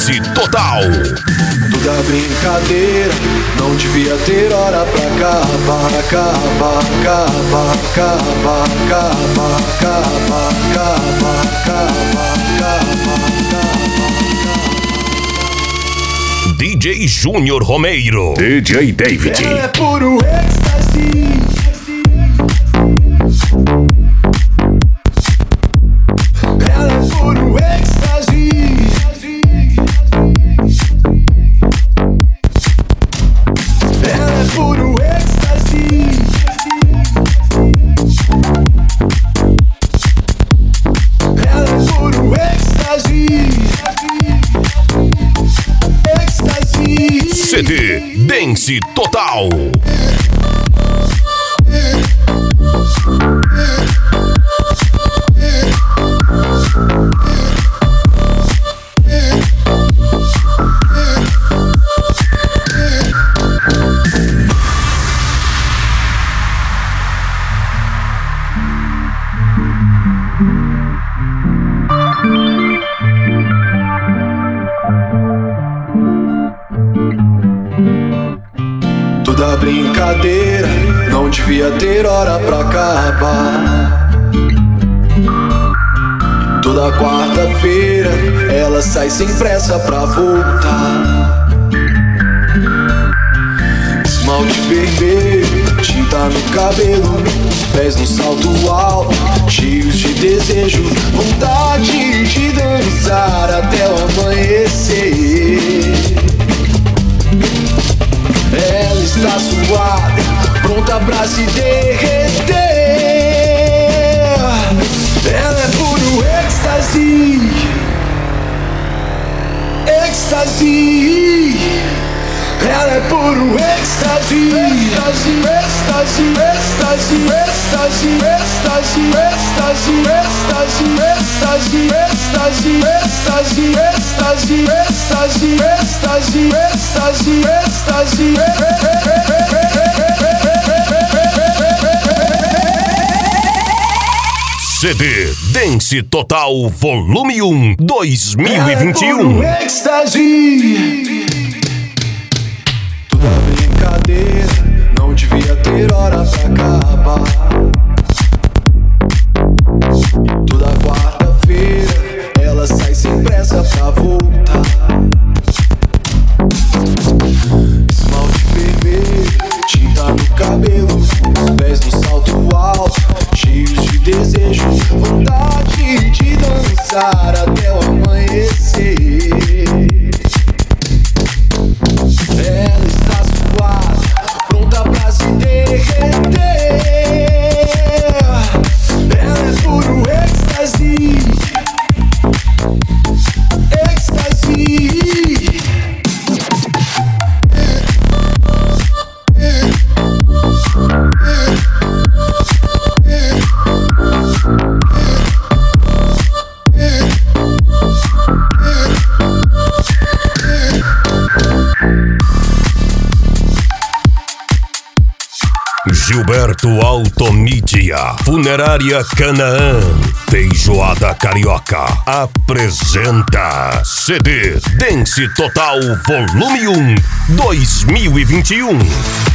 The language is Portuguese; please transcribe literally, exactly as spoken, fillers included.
Dance Total. Tudo é brincadeira, não devia ter hora pra acabar, acabar, acabar, acabar, acabar, acabar, acabar, acabar, acabar, acabar. D J Júnior Romeiro, D J David. Ela é puro êxtase. Ela é puro êxtase. Ela é puro êxtase. Ela é puro êxtase. Êxtase. C D Dance Total. Toda brincadeira, não devia ter hora pra acabar. Toda quarta-feira, ela sai sem pressa pra voltar. Esmalte vermelho, tinta no cabelo, os pés no salto alto, cheios de desejo, vontade de dançar até o amanhecer. Ela está suada, pronta pra se derreter. Ela é puro êxtase. Êxtase. Ela é puro êxtase. Êxtase, êxtase, êxtase, êxtase, êxtase, êxtase, êxtase, êxtase, êxtase, êxtase, êxtase, êxtase, êxtase, êxtase, êxtase. C D Dance Total Volume um dois mil e vinte e um. Êxtase. Toda brincadeira, não devia ter hora pra acabar. Toda quarta-feira, ela sai sem pressa pra voltar. Esmalte vermelho, tinta no cabelo, os pés no salto alto, cheios de desejo, vontade de dançar até o amanhecer. Ela está suada, pronta pra se derreter. Ela é puro êxtase. Êxtase. Gilberto Automídia, Funerária Canaã, Feijoada Carioca, apresenta C D Dance Total Volume um dois mil e vinte e um.